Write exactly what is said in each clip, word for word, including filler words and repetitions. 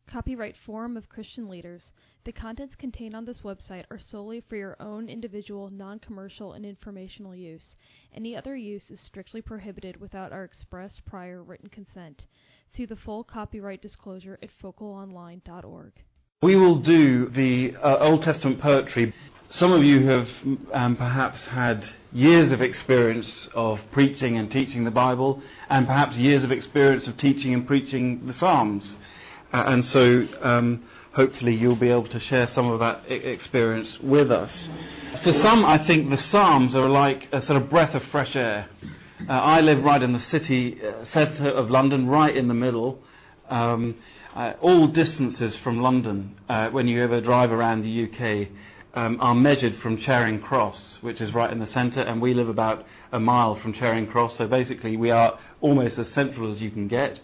Copyright Forum of Christian Leaders. The contents contained on this website are solely for your own individual, non-commercial, and informational use. Any other use is strictly prohibited without our express prior written consent. See the full copyright disclosure at focal online dot org. We will do the uh, Old Testament poetry. Some of you have um, perhaps had years of experience of preaching and teaching the Bible, and perhaps years of experience of teaching and preaching the Psalms. Uh, and so um, hopefully you'll be able to share some of that I- experience with us. For some, I think the Psalms are like a sort of breath of fresh air. Uh, I live right in the city uh, centre of London, right in the middle. Um, uh, all distances from London, uh, when you ever drive around the U K, um, are measured from Charing Cross, which is right in the centre, and we live about a mile from Charing Cross, so basically we are almost as central as you can get.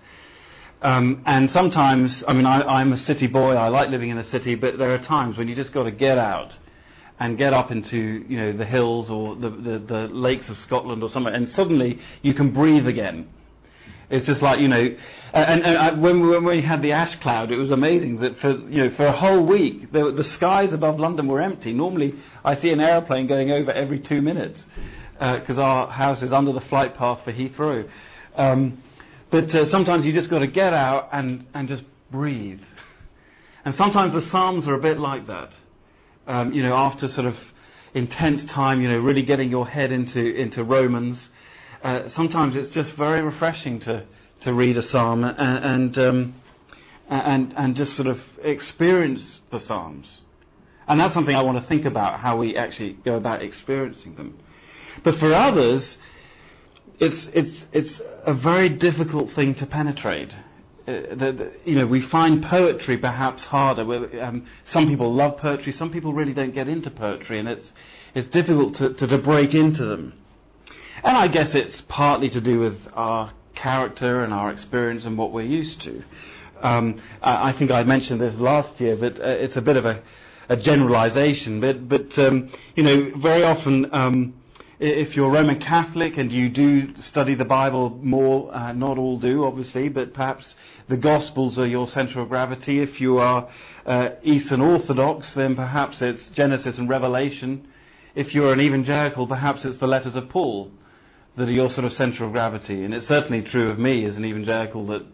Um, and sometimes, I mean, I, I'm a city boy, I like living in the city, but there are times when you just got to get out and get up into, you know, the hills or the, the, the lakes of Scotland or somewhere, and suddenly you can breathe again. It's just like, you know, and, and I, when, when we had the ash cloud, it was amazing that for, you know, for a whole week, the, the skies above London were empty. Normally, I see an aeroplane going over every two minutes, because uh, our house is under the flight path for Heathrow. Um, but uh, sometimes you just got to get out and, and just breathe. And sometimes the Psalms are a bit like that. Um, you know, after sort of intense time, you know, really getting your head into, into Romans, Uh, sometimes it's just very refreshing to, to read a psalm and and, um, and and just sort of experience the psalms, and that's something I want to think about, how we actually go about experiencing them. But for others, it's it's it's a very difficult thing to penetrate. Uh, the, the, you know, we find poetry perhaps harder. Um, some people love poetry, some people really don't get into poetry, and it's it's difficult to, to, to break into them. And I guess it's partly to do with our character and our experience and what we're used to. Um, I, I think I mentioned this last year, but uh, it's a bit of a, a generalization. But, but um, you know, very often, um, if you're Roman Catholic and you do study the Bible more, uh, not all do, obviously, but perhaps the Gospels are your centre of gravity. If you are uh, Eastern Orthodox, then perhaps it's Genesis and Revelation. If you're an evangelical, perhaps it's the letters of Paul that are your sort of centre of gravity. And it's certainly true of me as an evangelical that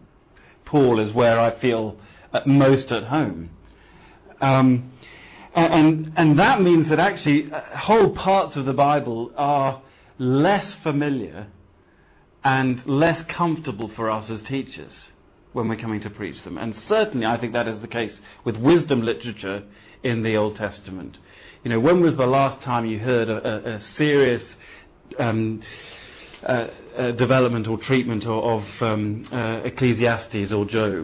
Paul is where I feel at most at home. Um, and, and that means that actually uh, whole parts of the Bible are less familiar and less comfortable for us as teachers when we're coming to preach them. And certainly I think that is the case with wisdom literature in the Old Testament. You know, when was the last time you heard a, a, a serious Um, uh, uh, development or treatment of, of um, uh, Ecclesiastes or Job?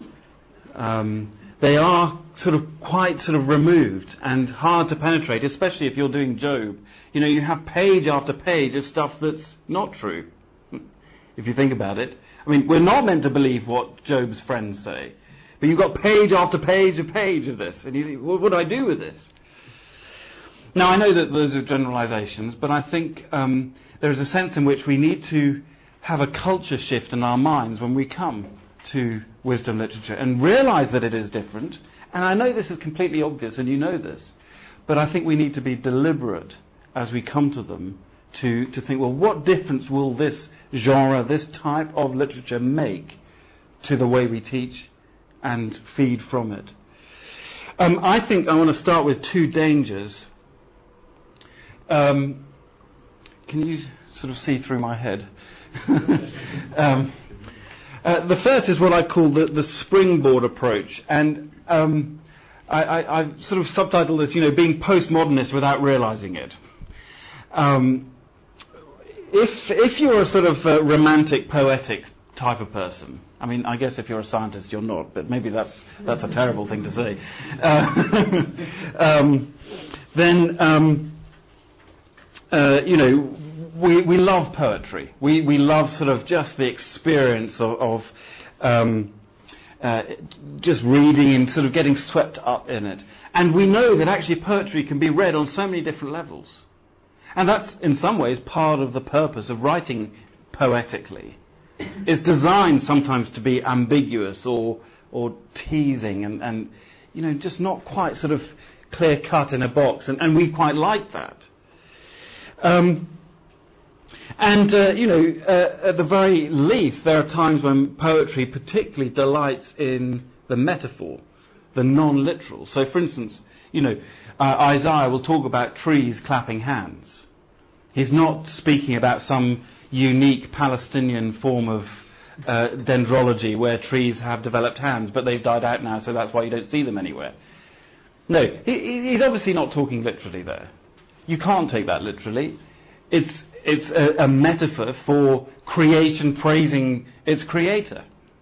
Um, they are sort of quite sort of removed and hard to penetrate, especially if you're doing Job. You know, you have page after page of stuff that's not true, if you think about it. I mean, we're not meant to believe what Job's friends say, but you've got page after page of page of this, and you think, well, what do I do with this? Now, I know that those are generalizations, but I think um, there is a sense in which we need to have a culture shift in our minds when we come to wisdom literature and realize that it is different. And I know this is completely obvious, and you know this, but I think we need to be deliberate as we come to them to, to think, well, what difference will this genre, this type of literature make to the way we teach and feed from it? Um, I think I want to start with two dangers. Um, can you sort of see through my head? um, uh, the first is what I call the, the springboard approach, and um, I, I, I've sort of subtitled this, you know, being postmodernist without realizing it. Um, if if you're a sort of uh, romantic, poetic type of person, I mean, I guess if you're a scientist, you're not, but maybe that's that's a terrible thing to say. Uh, um, then. Um, Uh, you know, we we love poetry. We we love sort of just the experience of, of um, uh, just reading and sort of getting swept up in it. And we know that actually poetry can be read on so many different levels. And that's in some ways part of the purpose of writing poetically. It's designed sometimes to be ambiguous or or teasing and, and you know, just not quite sort of clear cut in a box, and, and we quite like that. Um, and, uh, you know, uh, at the very least, there are times when poetry particularly delights in the metaphor, the non-literal. So, for instance, you know, uh, Isaiah will talk about trees clapping hands. He's not speaking about some unique Palestinian form of uh, dendrology where trees have developed hands, but they've died out now, so that's why you don't see them anywhere. No, he, he's obviously not talking literally there. You can't take that literally. It's it's a, a metaphor for creation praising its creator.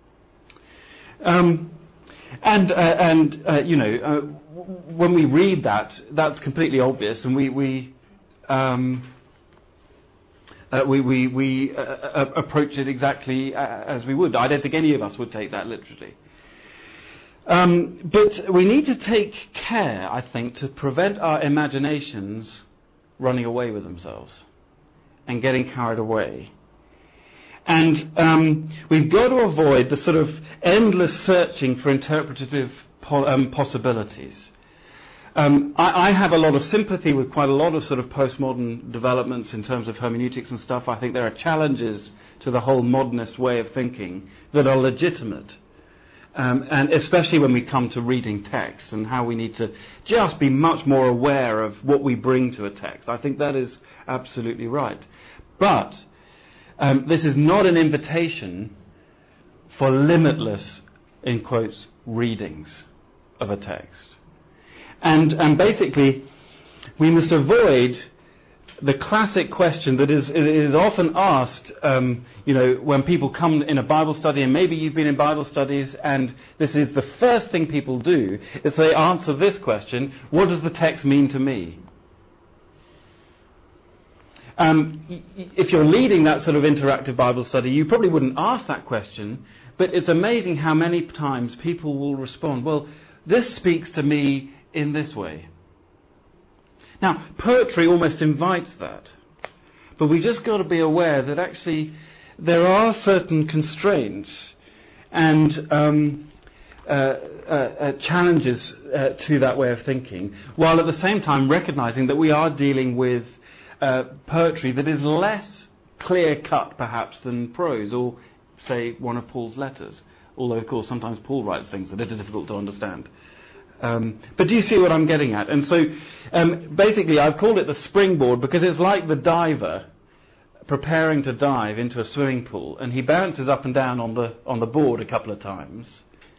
Um, and uh, and uh, you know, uh, when we read that, that's completely obvious, and we we um, uh, we we, we uh, uh, approach it exactly as we would. I don't think any of us would take that literally. Um, but we need to take care, I think, to prevent our imaginations running away with themselves and getting carried away. And um, we've got to avoid the sort of endless searching for interpretative po- um, possibilities. Um, I, I have a lot of sympathy with quite a lot of sort of postmodern developments in terms of hermeneutics and stuff. I think there are challenges to the whole modernist way of thinking that are legitimate. Um, and especially when we come to reading text and how we need to just be much more aware of what we bring to a text. I think that is absolutely right. But um, this is not an invitation for limitless, in quotes, readings of a text. And, and basically, we must avoid the classic question that is, is often asked, um, you know, when people come in a Bible study, and maybe you've been in Bible studies, and this is the first thing people do, is they answer this question: what does the text mean to me? Um, if you're leading that sort of interactive Bible study, you probably wouldn't ask that question, but it's amazing how many times people will respond, well, this speaks to me in this way. Now, poetry almost invites that, but we've just got to be aware that actually there are certain constraints and um, uh, uh, uh, challenges uh, to that way of thinking, while at the same time recognizing that we are dealing with uh, poetry that is less clear-cut, perhaps, than prose, or, say, one of Paul's letters, although, of course, sometimes Paul writes things that are difficult to understand. Um, but do you see what I'm getting at? And so, um, basically, I've called it the springboard because it's like the diver preparing to dive into a swimming pool, and he bounces up and down on the on the board a couple of times,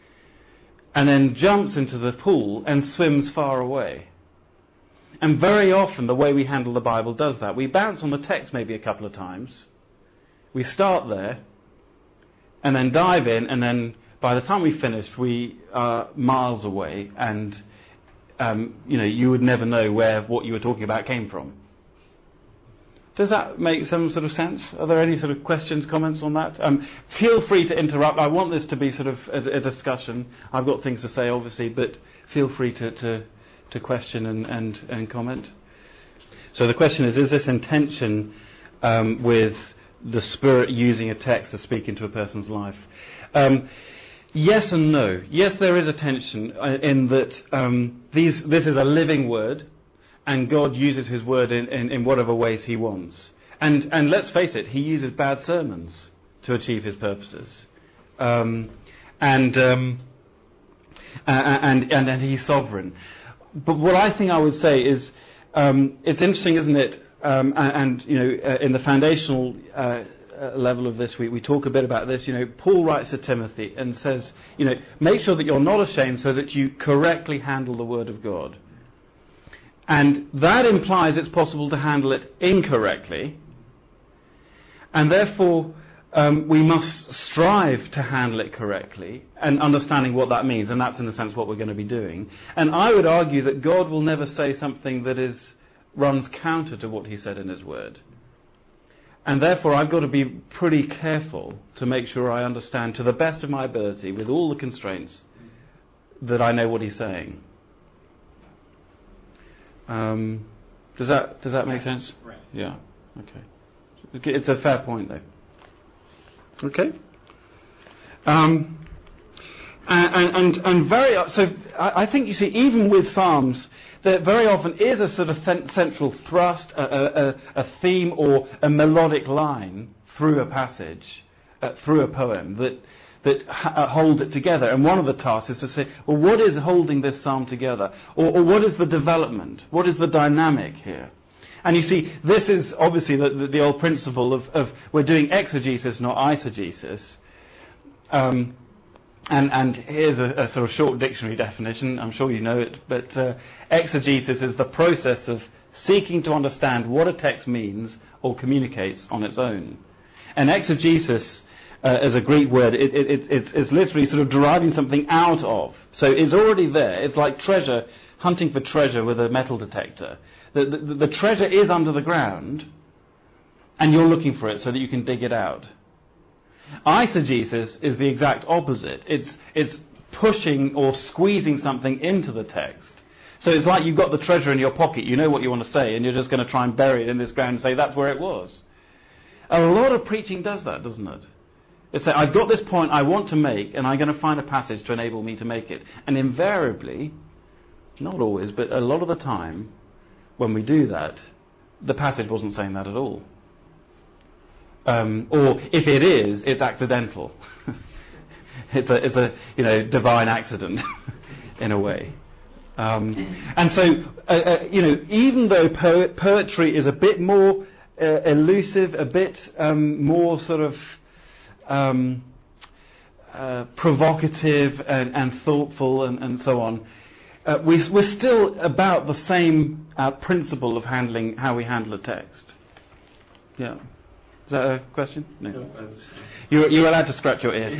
and then jumps into the pool and swims far away. And very often, the way we handle the Bible does that. We bounce on the text maybe a couple of times, we start there, and then dive in, and then by the time we finished, we are miles away, and um, you know, you would never know where what you were talking about came from. Does that make some sort of sense? Are there any sort of questions, comments on that? Um, feel free to interrupt. I want this to be sort of a, a discussion. I've got things to say, obviously, but feel free to to, to question and, and, and comment. So the question is: is this in tension um, with the Spirit using a text to speak into a person's life? Um, Yes and no. Yes, there is a tension in that um, these, this is a living word, and God uses His word in, in, in whatever ways He wants. And and let's face it, He uses bad sermons to achieve His purposes. Um, and, um, and and and He's sovereign. But what I think I would say is, um, it's interesting, isn't it? Um, and, and you know, uh, in the foundational Uh, level of this, we, we talk a bit about this. You know, Paul writes to Timothy and says, you know, make sure that you're not ashamed so that you correctly handle the Word of God. And that implies it's possible to handle it incorrectly, and therefore um, we must strive to handle it correctly, and understanding what that means, and that's in a sense what we're going to be doing. And I would argue that God will never say something that is runs counter to what He said in His Word. And therefore, I've got to be pretty careful to make sure I understand to the best of my ability, with all the constraints, that I know what He's saying. Um, does that does that make sense? Right. Yeah. Okay. It's a fair point, though. Okay. Um, And, and, and, and very, so I, I think you see, even with Psalms, there very often is a sort of th- central thrust, a, a, a theme or a melodic line through a passage, uh, through a poem that that ha- hold it together. And one of the tasks is to say, well, what is holding this psalm together? Or, or what is the development? What is the dynamic here? And you see, this is obviously the, the, the old principle of, of we're doing exegesis, not eisegesis. Um, And, and here's a, a sort of short dictionary definition. I'm sure you know it, but uh, exegesis is the process of seeking to understand what a text means or communicates on its own. And exegesis, uh, as a Greek word, it, it, it, it's, it's literally sort of deriving something out of. So it's already there. It's like treasure, hunting for treasure with a metal detector. The, the, the treasure is under the ground, and you're looking for it so that you can dig it out. Eisegesis is the exact opposite. It's it's pushing or squeezing something into the text. So it's like you've got the treasure in your pocket, you know what you want to say, and you're just going to try and bury it in this ground and say that's where it was. A lot of preaching does that, doesn't it? It's like, I've got this point I want to make, and I'm going to find a passage to enable me to make it. And invariably, not always, but a lot of the time, when we do that, the passage wasn't saying that at all. Um, or if it is, it's accidental. it's a, it's a, you know, divine accident in a way. Um, and so, uh, uh, you know, even though po- poetry is a bit more uh, elusive, a bit um, more sort of um, uh, provocative and, and thoughtful and, and so on, uh, we, we're still about the same uh, principle of handling how we handle a text. Yeah. Is that a question? No. no you're, you're allowed to scratch your ear.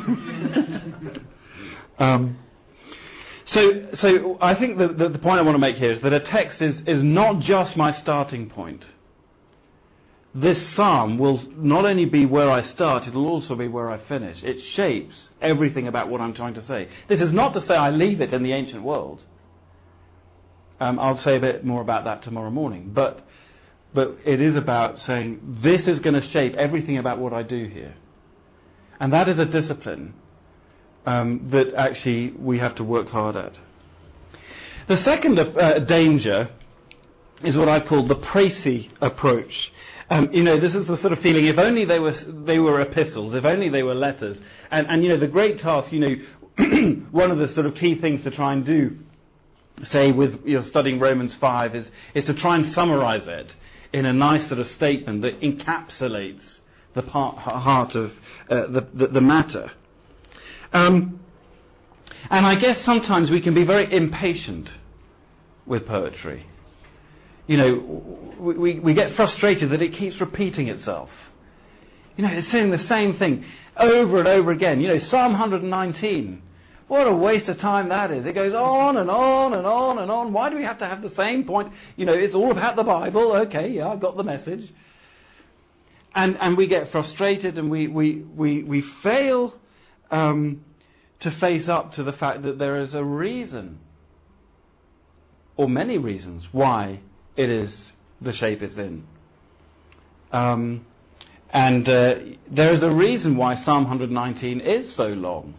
um, so, so I think the, the, the point I want to make here is that a text is, is not just my starting point. This psalm will not only be where I start, it will also be where I finish. It shapes everything about what I'm trying to say. This is not to say I leave it in the ancient world. Um, I'll say a bit more about that tomorrow morning. But But it is about saying, this is going to shape everything about what I do here. And that is a discipline um, that actually we have to work hard at. The second uh, danger is what I call the précis approach. Um, you know, this is the sort of feeling, if only they were they were epistles, if only they were letters. And, and you know, the great task, you know, one of the sort of key things to try and do, say, with you're studying Romans five, is, is to try and summarize it in a nice sort of statement that encapsulates the part, heart of uh, the, the, the matter. Um, and I guess sometimes we can be very impatient with poetry. You know, we, we get frustrated that it keeps repeating itself. You know, it's saying the same thing over and over again. You know, Psalm one nineteen. What a waste of time that is. It goes on and on and on and on. Why do we have to have the same point? You know, it's all about the Bible. Okay, yeah, I got the message. And and we get frustrated and we, we, we, we fail um, to face up to the fact that there is a reason, or many reasons, why it is the shape it's in. Um, and uh, there is a reason why Psalm one nineteen is so long.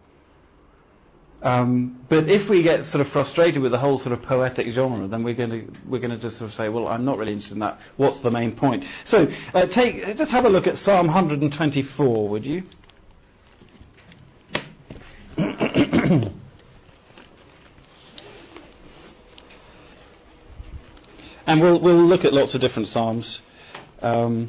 Um, but if we get sort of frustrated with the whole sort of poetic genre, then we're going to we're going to just sort of say, well, I'm not really interested in that. What's the main point? So uh, take just have a look at Psalm one twenty-four, would you? And we'll we'll look at lots of different psalms. Um,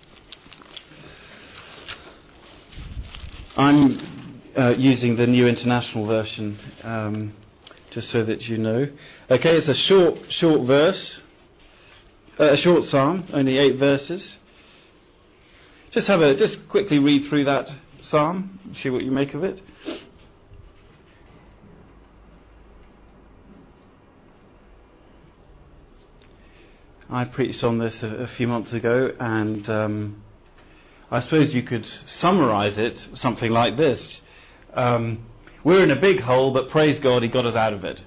I'm. Uh, using the New International Version, um, just so that you know. Okay, it's a short, short verse, uh, a short psalm, only eight verses. Just have a, just quickly read through that psalm, see what you make of it. I preached on this a, a few months ago, and um, I suppose you could summarise it something like this. Um, we're in a big hole, but praise God, He got us out of it.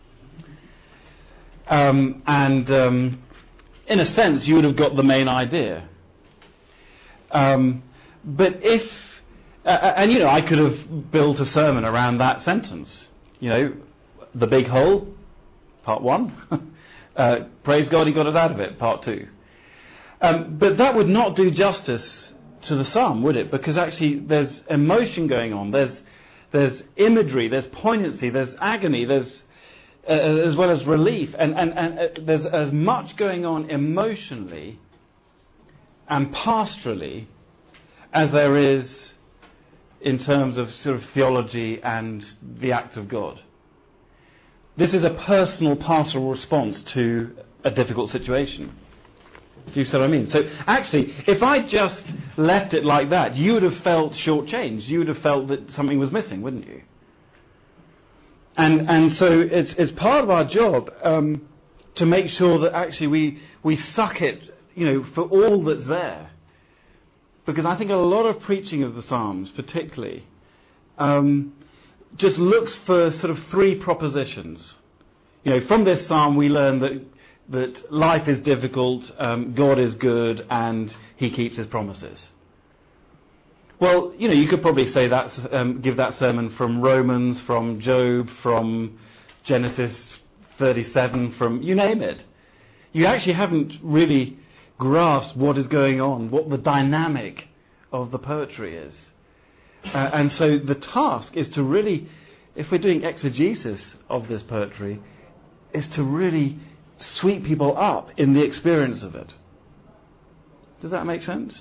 Um, and um, in a sense, you would have got the main idea. Um, but if Uh, and, you know, I could have built a sermon around that sentence. You know, the big hole, part one. uh, praise God he got us out of it, part two. Um, but that would not do justice to the psalm, would it? Because actually there's emotion going on. There's there's imagery, there's poignancy, there's agony, there's uh, as well as relief. And, and, and uh, there's as much going on emotionally and pastorally as there is in terms of sort of theology and the act of God. This is a personal pastoral response to a difficult situation. Do you see what I mean? So actually, if I just left it like that, you would have felt shortchanged. You would have felt that something was missing, wouldn't you? And and so it's it's part of our job um, to make sure that actually we we suck it, you know, for all that's there. Because I think a lot of preaching of the Psalms, particularly, um, just looks for sort of three propositions. You know, from this psalm we learn that that life is difficult, um, God is good, and He keeps His promises. Well, you know, you could probably say that, um, give that sermon from Romans, from Job, from Genesis thirty-seven, from you name it. You actually haven't really grasped what is going on, what the dynamic of the poetry is. Uh, and so the task is to really, if we're doing exegesis of this poetry, is to really sweep people up in the experience of it. Does that make sense?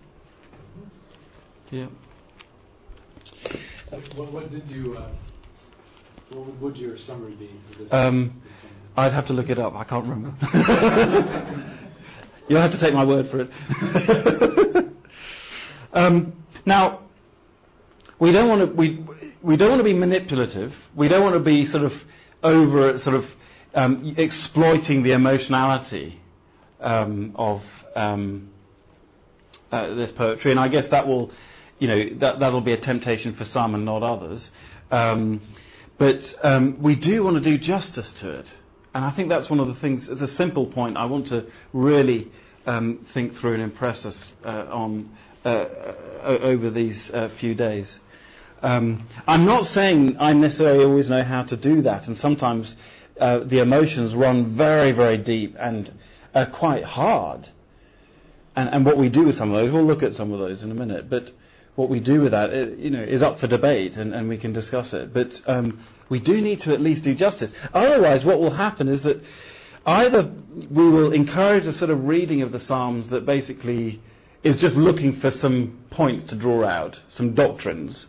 Yeah. So what, what did you? Uh, what would your summary be for this? Um, this I'd have to look it up. I can't remember. You'll have to take my word for it. um, now, we don't want to. We we don't want to be manipulative. We don't want to be sort of over sort of. Um, exploiting the emotionality um, of um, uh, this poetry, and I guess that will, you know, that that'll be a temptation for some and not others. Um, but um, we do want to do justice to it, and I think that's one of the things. As a simple point, I want to really um, think through and impress us uh, on uh, over these uh, few days. Um, I'm not saying I necessarily always know how to do that, and sometimes. Uh, the emotions run very, very deep and uh, quite hard. And, and what we do with some of those, we'll look at some of those in a minute, but what we do with that, it, you know, is up for debate, and, and we can discuss it. But um, we do need to at least do justice. Otherwise, what will happen is that either we will encourage a sort of reading of the Psalms that basically is just looking for some points to draw out, some doctrines,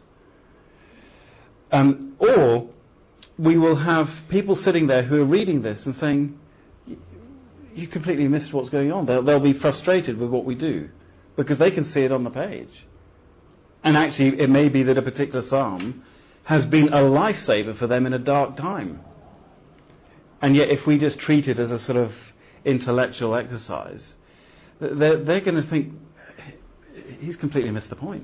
um, or we will have people sitting there who are reading this and saying, you completely missed what's going on. They'll, they'll be frustrated with what we do because they can see it on the page. And actually, it may be that a particular psalm has been a lifesaver for them in a dark time. And yet, if we just treat it as a sort of intellectual exercise, they're, they're going to think, he's completely missed the point.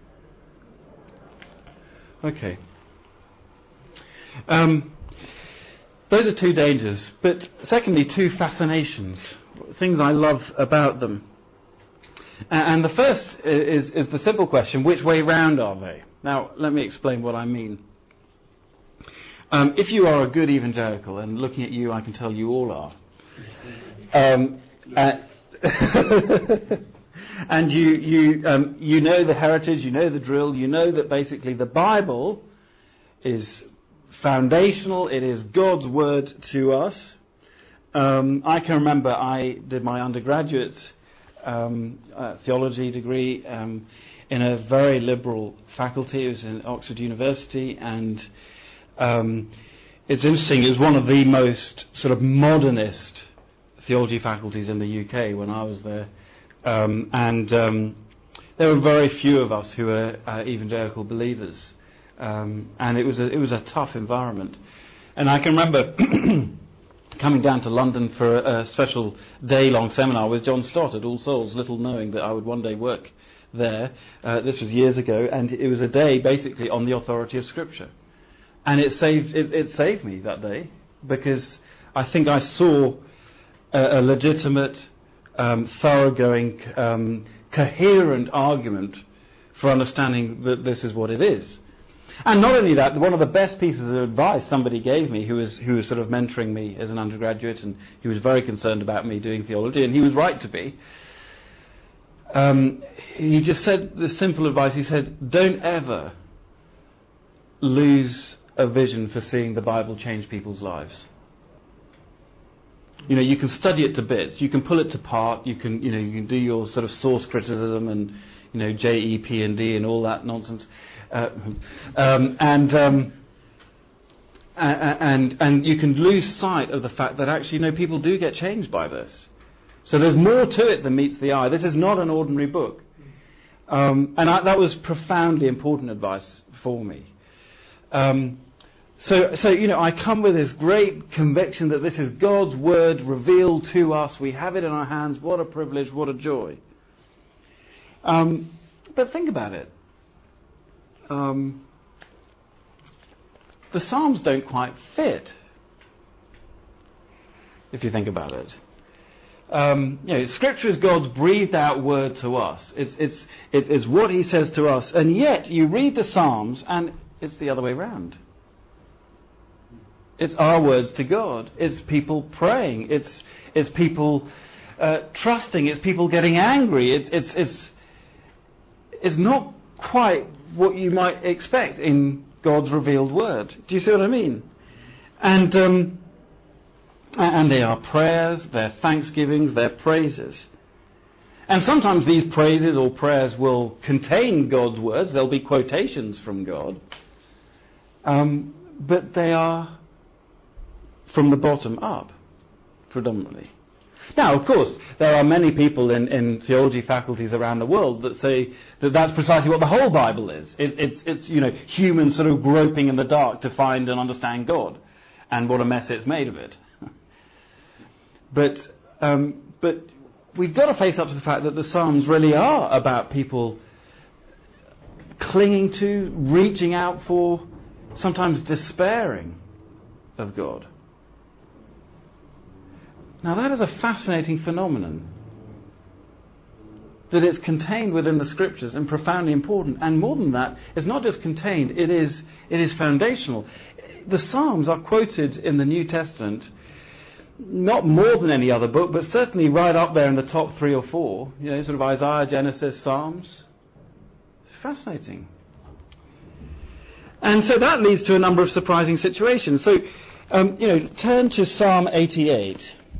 Okay. Um, those are two dangers, but secondly, two fascinations, things I love about them. Uh, and the first is, is the simple question, which way round are they? Now, let me explain what I mean. Um, if you are a good evangelical, and looking at you, I can tell you all are, um, uh, and you you um, you know the heritage, you know the drill, you know that basically the Bible is foundational, it is God's word to us. Um, I can remember I did my undergraduate um, uh, theology degree um, in a very liberal faculty. It was in Oxford University, and um, it's interesting, it was one of the most sort of modernist theology faculties in the U K when I was there. Um, and um, there were very few of us who were uh, evangelical believers. Um, and it was a, it was a tough environment. And I can remember coming down to London for a, a special day-long seminar with John Stott at All Souls, little knowing that I would one day work there. Uh, this was years ago, and it was a day basically on the authority of Scripture. And it saved it, it saved me that day, because I think I saw a, a legitimate, um, thoroughgoing, um, coherent argument for understanding that this is what it is. And not only that, one of the best pieces of advice somebody gave me, who was who was sort of mentoring me as an undergraduate, and he was very concerned about me doing theology, and he was right to be. Um, he just said the simple advice. He said, "Don't ever lose a vision for seeing the Bible change people's lives. You know, you can study it to bits, you can pull it to part, you can, you know, you can do your sort of source criticism and, you know, J E P and D and all that nonsense, uh, um, and um, and and you can lose sight of the fact that actually, you know, people do get changed by this. So there's more to it than meets the eye. This is not an ordinary book, um, and I, that was profoundly important advice for me." Um, So, so you know, I come with this great conviction that this is God's word revealed to us. We have it in our hands. What a privilege, what a joy. Um, but think about it. Um, the Psalms don't quite fit, if you think about it. Um, you know, Scripture is God's breathed out word to us. It's, it's, it is what He says to us. And yet, you read the Psalms, and it's the other way round. It's our words to God. It's people praying. It's it's people uh, trusting. It's people getting angry. It's it's it's it's not quite what you might expect in God's revealed word. Do you see what I mean? And um, and they are prayers, they're thanksgivings, they're praises. And sometimes these praises or prayers will contain God's words. There'll be quotations from God, um, but they are from the bottom up, predominantly. Now, of course, there are many people in, in theology faculties around the world that say that that's precisely what the whole Bible is. It, it's, it's, you know, humans sort of groping in the dark to find and understand God, and what a mess it's made of it. But, um, but we've got to face up to the fact that the Psalms really are about people clinging to, reaching out for, sometimes despairing of God. Now that is a fascinating phenomenon, that it's contained within the Scriptures and profoundly important. And more than that, it's not just contained, it is it is foundational. The Psalms are quoted in the New Testament, not more than any other book, but certainly right up there in the top three or four. You know, sort of Isaiah, Genesis, Psalms. Fascinating. And so that leads to a number of surprising situations. So, um, you know, turn to Psalm eighty-eight.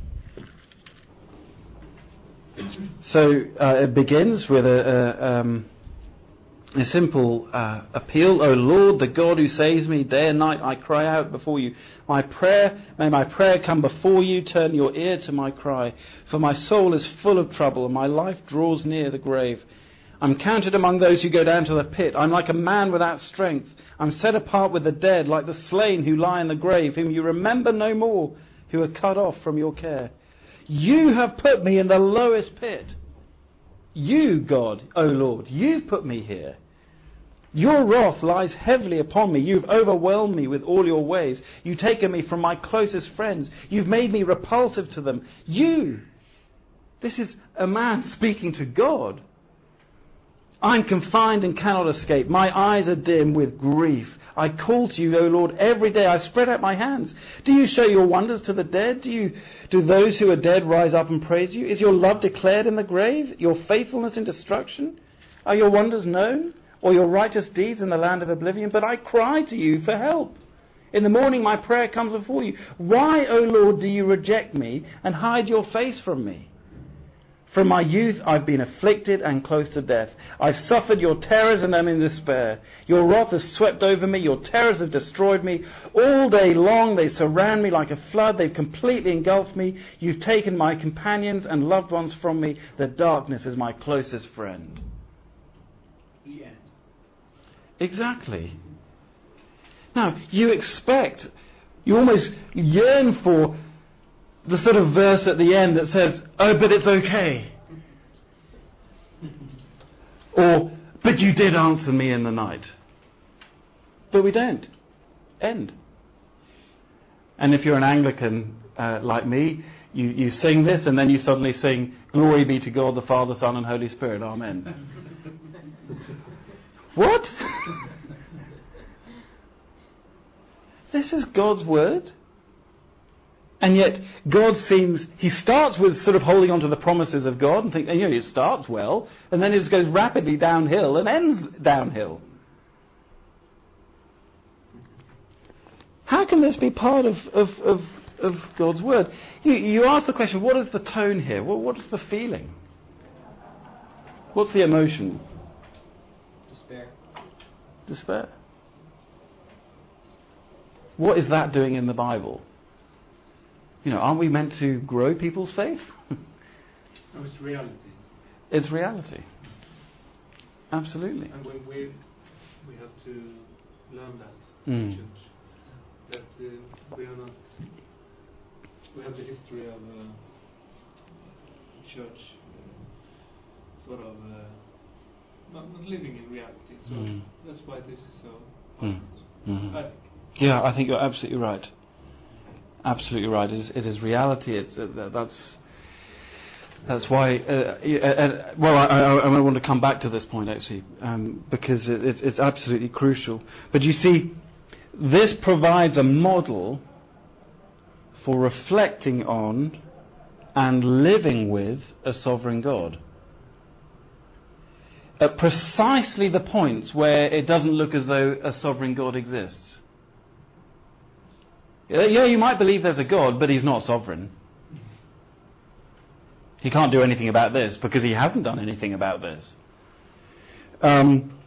So uh, it begins with a, a, um, a simple uh, appeal. O Lord, the God who saves me, day and night I cry out before you. My prayer, may my prayer come before you. Turn your ear to my cry. For my soul is full of trouble, and my life draws near the grave. I'm counted among those who go down to the pit. I'm like a man without strength. I'm set apart with the dead, like the slain who lie in the grave, whom you remember no more, who are cut off from your care. You have put me in the lowest pit. You, God, O Lord, you've put me here. Your wrath lies heavily upon me. You've overwhelmed me with all your ways. You've taken me from my closest friends. You've made me repulsive to them. You. This is a man speaking to God. I'm confined and cannot escape. My eyes are dim with grief. I call to you, O Lord, every day. I spread out my hands. Do you show your wonders to the dead? Do you, do those who are dead rise up and praise you? Is your love declared in the grave? Your faithfulness in destruction? Are your wonders known? Or your righteous deeds in the land of oblivion? But I cry to you for help. In the morning my prayer comes before you. Why, O Lord, do you reject me and hide your face from me? From my youth I've been afflicted and close to death. I've suffered your terrors and am in despair. Your wrath has swept over me. Your terrors have destroyed me. All day long they surround me like a flood. They've completely engulfed me. You've taken my companions and loved ones from me. The darkness is my closest friend. The end. Exactly. Now, you expect, you almost yearn for the sort of verse at the end that says, oh, but it's okay. Or, but you did answer me in the night. But we don't. End. And if you're an Anglican uh, like me, you, you sing this and then you suddenly sing, glory be to God, the Father, Son and Holy Spirit. Amen. What? This is God's word. And yet God seems, he starts with sort of holding on to the promises of God and think, you know, it starts well, and then it just goes rapidly downhill and ends downhill. How can this be part of, of, of, of God's word? You, you ask the question, what is the tone here? What, what's the feeling? What's the emotion? Despair. Despair. What is that doing in the Bible? You know, aren't we meant to grow people's faith? No, it's reality. It's reality. Absolutely. And when we we have to learn that Mm. in church, that uh, we are not. We have the history of uh, church, uh, sort of uh, not, not living in reality. So Mm. that's why this is so Mm. important. Mhm. I think. Yeah, I think you're absolutely right. Absolutely right. It is, it is reality. It's, uh, that's that's why. Uh, uh, well, I, I, I want to come back to this point actually, um, because it, it, it's absolutely crucial. But you see, this provides a model for reflecting on and living with a sovereign God. At precisely the points where it doesn't look as though a sovereign God exists. Yeah, you might believe there's a God, but he's not sovereign. He can't do anything about this because he hasn't done anything about this. Um,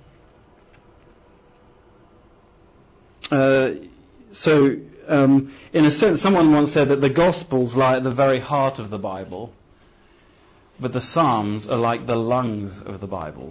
uh, so, um, in a sense, someone once said that the Gospels lie at the very heart of the Bible, but the Psalms are like the lungs of the Bible.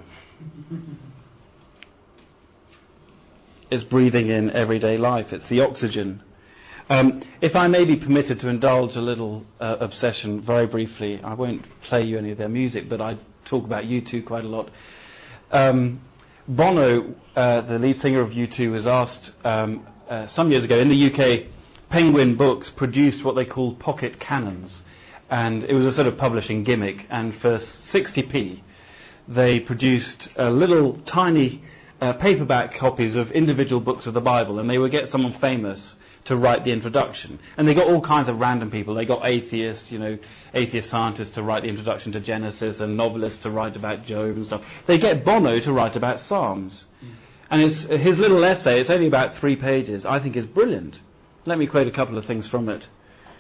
It's breathing in everyday life. It's the oxygen. Um, if I may be permitted to indulge a little uh, obsession very briefly, I won't play you any of their music, but I talk about U two quite a lot. Um, Bono, uh, the lead singer of U two, was asked um, uh, some years ago, in the U K, Penguin Books produced what they called pocket cannons, and it was a sort of publishing gimmick, and for sixty p they produced uh, little tiny uh, paperback copies of individual books of the Bible, and they would get someone famous to write the introduction. And they got all kinds of random people. They got atheists, you know, atheist scientists to write the introduction to Genesis, and novelists to write about Job and stuff. They get Bono to write about Psalms. Mm. And it's, his little essay, it's only about three pages, I think is brilliant. Let me quote a couple of things from it.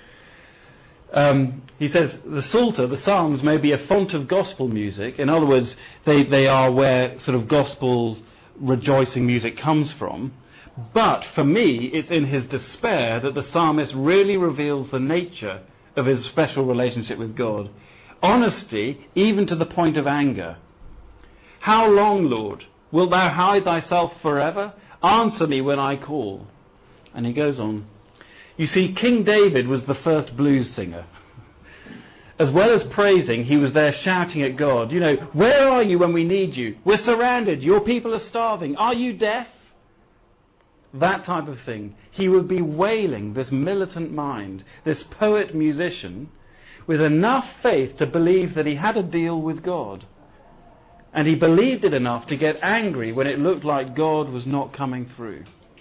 Um, he says, the Psalter, the Psalms, may be a font of gospel music. In other words, they, they are where sort of gospel rejoicing music comes from. But for me, it's in his despair that the psalmist really reveals the nature of his special relationship with God. Honesty, even to the point of anger. How long, Lord? Wilt thou hide thyself forever? Answer me when I call. And he goes on. You see, King David was the first blues singer. As well as praising, he was there shouting at God, you know, where are you when we need you? We're surrounded. Your people are starving. Are you deaf? That type of thing. He would be wailing, this militant mind, this poet-musician, with enough faith to believe that he had a deal with God. And he believed it enough to get angry when it looked like God was not coming through.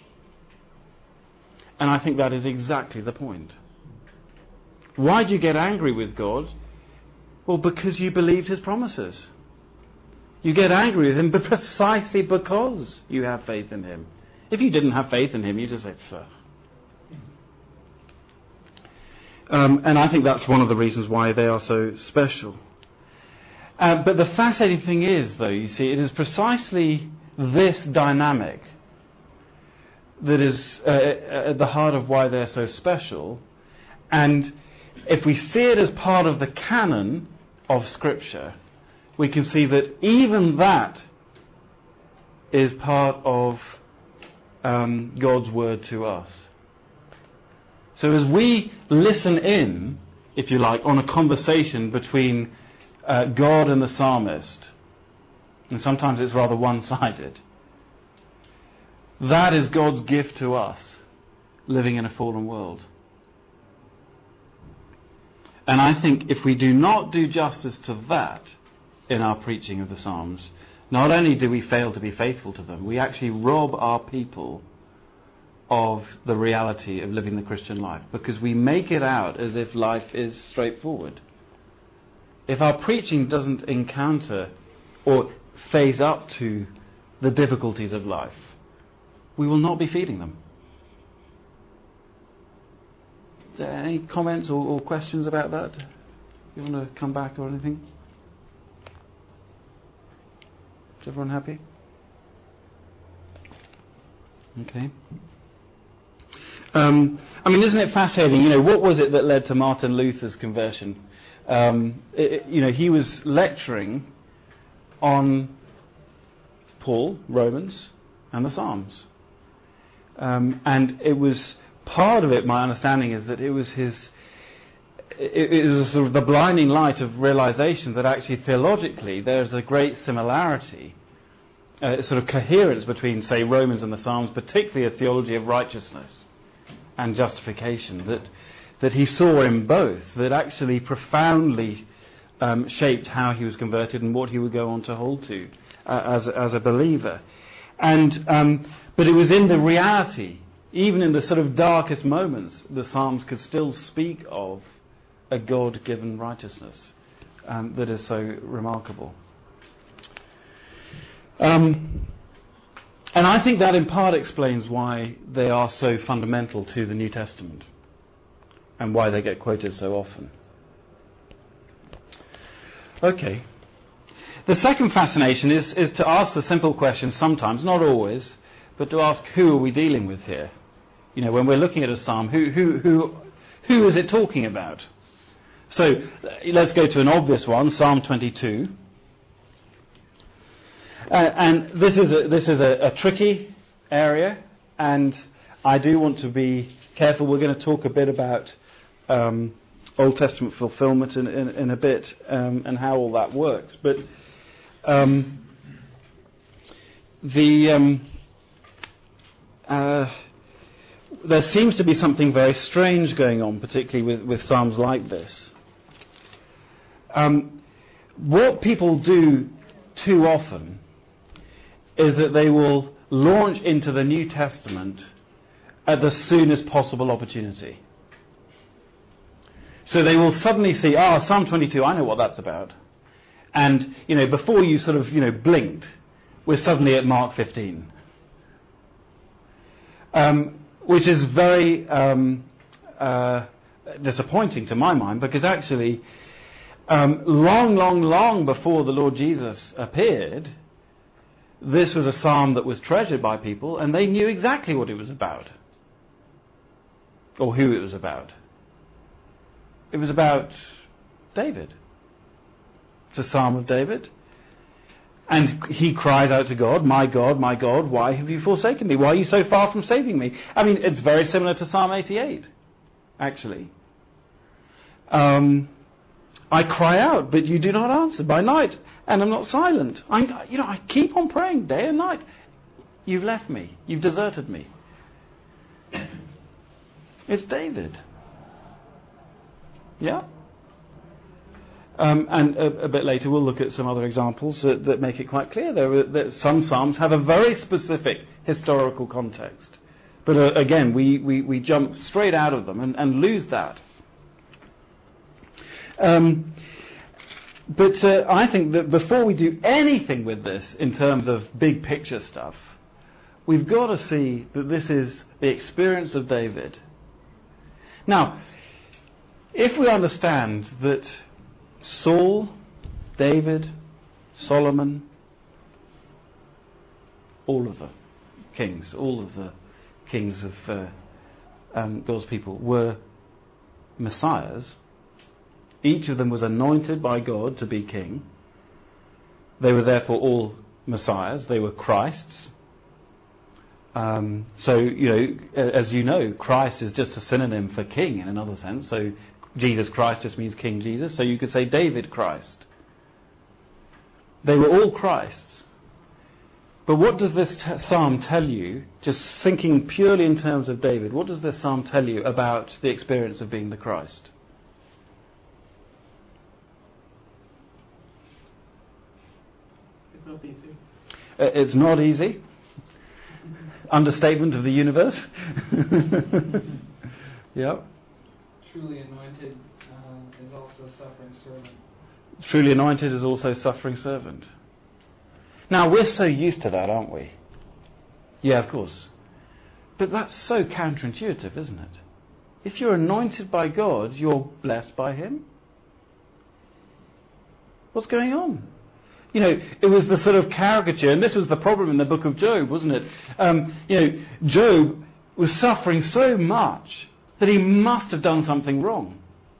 And I think that is exactly the point. Why do you get angry with God? Well, because you believed his promises. You get angry with him but precisely because you have faith in him. If you didn't have faith in him, you just say, Pfft. Um, and I think that's one of the reasons why they are so special. Uh, but the fascinating thing is, though, you see, it is precisely this dynamic that is uh, at the heart of why they're so special. And if we see it as part of the canon of Scripture, we can see that even that is part of um, God's word to us. So as we listen in, if you like, on a conversation between uh, God and the psalmist, and sometimes it's rather one-sided, that is God's gift to us, living in a fallen world. And I think if we do not do justice to that in our preaching of the Psalms, not only do we fail to be faithful to them, we actually rob our people of the reality of living the Christian life, because we make it out as if life is straightforward. If our preaching doesn't encounter or phase up to the difficulties of life, we will not be feeding them. Is there any comments or, or questions about that? You want to come back or anything? Is everyone happy? Okay. Um, I mean, isn't it fascinating? You know, what was it that led to Martin Luther's conversion? Um, it, you know, he was lecturing on Paul, Romans, and the Psalms. Um, and it was, part of it, my understanding is that it was his, it, it was sort of the blinding light of realization that actually theologically there's a great similarity, uh, sort of coherence between, say, Romans and the Psalms, particularly a theology of righteousness and justification, that that he saw in both, that actually profoundly um, shaped how he was converted and what he would go on to hold to uh, as, as a believer. And um, but it was in the reality, even in the sort of darkest moments, the Psalms could still speak of a God-given righteousness um, that is so remarkable. Um, and I think that in part explains why they are so fundamental to the New Testament and why they get quoted so often. Okay. The second fascination is, is to ask the simple question sometimes, not always, but to ask, who are we dealing with here? You know, when we're looking at a psalm, who who who who is it talking about? So let's go to an obvious one, Psalm twenty-two. Uh, and this is a, this is a, a tricky area, and I do want to be careful. We're going to talk a bit about um, Old Testament fulfillment in, in, in a bit, um, and how all that works. But um, the um, uh, there seems to be something very strange going on, particularly with, with psalms like this. Um, what people do too often is that they will launch into the New Testament at the soonest possible opportunity. So they will suddenly see, ah, oh, Psalm twenty-two, I know what that's about. And, you know, before you sort of, you know, blinked, we're suddenly at Mark fifteen. Um, which is very um, uh, disappointing to my mind, because actually, um, long, long, long before the Lord Jesus appeared, this was a psalm that was treasured by people, and they knew exactly what it was about, or who it was about. It was about David. It's a psalm of David. And he cries out to God, my God, my God, why have you forsaken me? Why are you so far from saving me? I mean, it's very similar to Psalm eighty-eight, actually. Um, I cry out, but you do not answer by night, and I'm not silent. I, you know, I keep on praying day and night. You've left me. You've deserted me. It's David. Yeah? Um, and a, a bit later we'll look at some other examples that, that make it quite clear there that some psalms have a very specific historical context. But uh, again, we, we, we jump straight out of them and, and lose that. Um, but uh, I think that before we do anything with this in terms of big picture stuff, we've got to see that this is the experience of David. Now, if we understand that Saul, David, Solomon, all of the kings, all of the kings of uh, um, God's people were messiahs. Each of them was anointed by God to be king. They were therefore all messiahs. They were Christs. Um, so, you know, as you know, Christ is just a synonym for king in another sense. So Jesus Christ just means King Jesus. So you could say David Christ. They were all Christs. But what does this t- psalm tell you, just thinking purely in terms of David, what does this psalm tell you about the experience of being the Christ? It's not easy. Uh, it's not easy. Understatement of the universe. Yep. Truly anointed uh, is also a suffering servant. Truly anointed is also a suffering servant. Now, we're so used to that, aren't we? Yeah, of course. But that's so counterintuitive, isn't it? If you're anointed by God, you're blessed by Him. What's going on? You know, it was the sort of caricature, and this was the problem in the book of Job, wasn't it? Um, you know, Job was suffering so much that he must have done something wrong.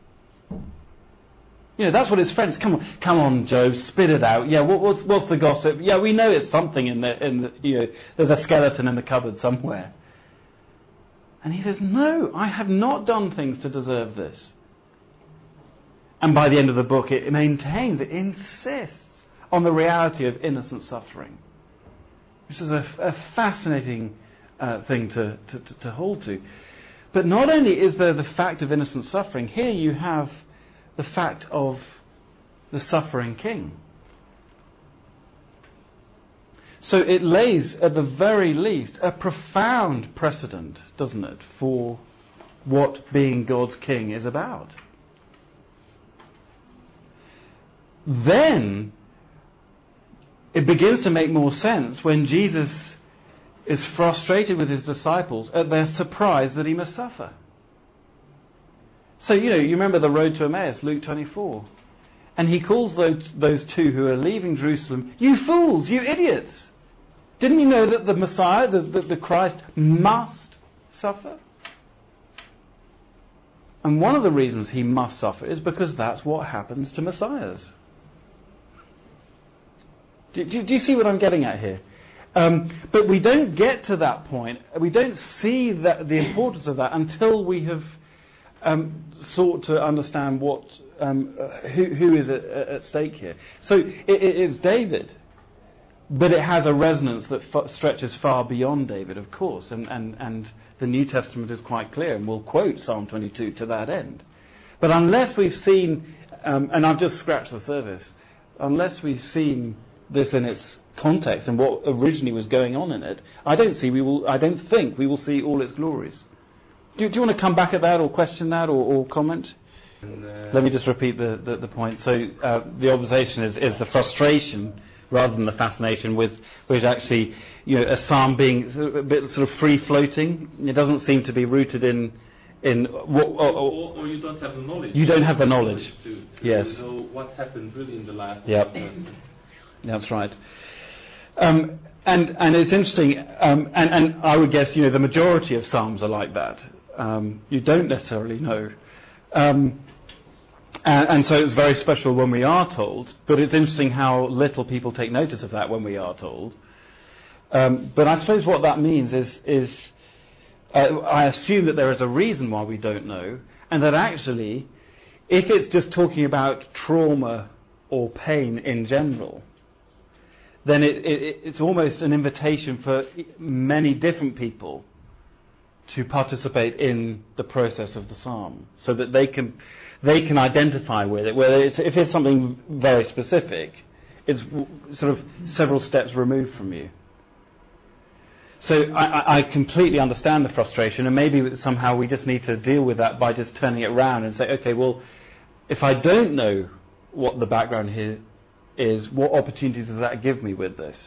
You know, that's what his friends, come on, come on, Job, spit it out. Yeah, what, what's, what's the gossip? Yeah, we know it's something in the, in the, you know, there's a skeleton in the cupboard somewhere. And he says, no, I have not done things to deserve this. And by the end of the book, it maintains, it insists on the reality of innocent suffering, which is a, a fascinating uh, thing to, to, to hold to. But not only is there the fact of innocent suffering, here you have the fact of the suffering king. So it lays, at the very least, a profound precedent, doesn't it, for what being God's king is about. Then it begins to make more sense when Jesus is frustrated with his disciples at their surprise that he must suffer. So, you know, you remember the road to Emmaus, Luke twenty-four. And he calls those, those two who are leaving Jerusalem, you fools, you idiots. Didn't you know that the Messiah, the, the, the Christ, must suffer? And one of the reasons he must suffer is because that's what happens to Messiahs. Do, do, do you see what I'm getting at here? Um, but we don't get to that point, we don't see that, the importance of that until we have um, sought to understand what um, uh, who, who is at, at stake here. So it, it is David, but it has a resonance that f- stretches far beyond David, of course, and, and, and the New Testament is quite clear, and we'll quote Psalm twenty-two to that end. But unless we've seen, um, and I've just scratched the surface, unless we've seen this in its context and what originally was going on in it, I don't see we will. I don't think we will see all its glories. Do, do you want to come back at that, or question that, or, or comment? And, uh, Let me just repeat the, the, the point. So uh, the observation is, is the frustration rather than the fascination with which actually, you know, a psalm being a bit sort of free floating. It doesn't seem to be rooted in in what. Or, or, or you don't have the knowledge. You don't have the knowledge. To, to yes. know what happened really in the life. Yep. Of the person. That's right. Um, and and it's interesting, um, and, and I would guess, you know, the majority of psalms are like that. Um, you don't necessarily know. Um, and, and so it's very special when we are told, but it's interesting how little people take notice of that when we are told. Um, but I suppose what that means is, is uh, I assume that there is a reason why we don't know, and that actually, if it's just talking about trauma or pain in general, then it, it, it's almost an invitation for many different people to participate in the process of the psalm, so that they can they can identify with it. Whether it's, if it's something very specific, it's w- sort of several steps removed from you. So I, I completely understand the frustration, and maybe somehow we just need to deal with that by just turning it around and say, okay, well, if I don't know what the background here is, what opportunities does that give me with this?